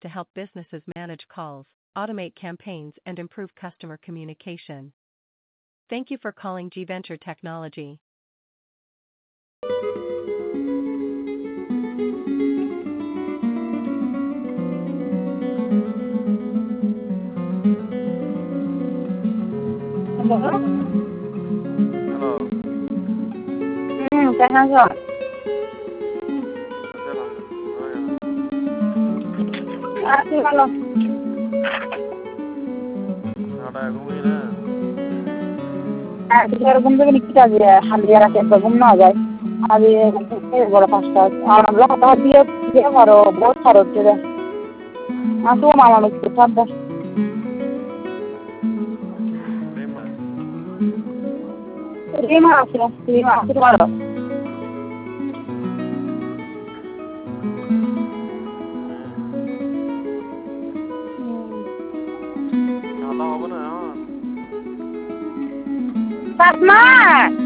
to help businesses manage calls, automate campaigns, and improve customer communication. Thank you for calling G Venture Technology. Hello? Hello. Kailan ka? Hello. Kita rumah ni kita je, hari hari kita rumah aja. Hari kita bora pasta. Orang belah kata dia baru, बहुत सारो चीज़ है. Aku mama mesti kita dah. Terima kasih baru. Fatma.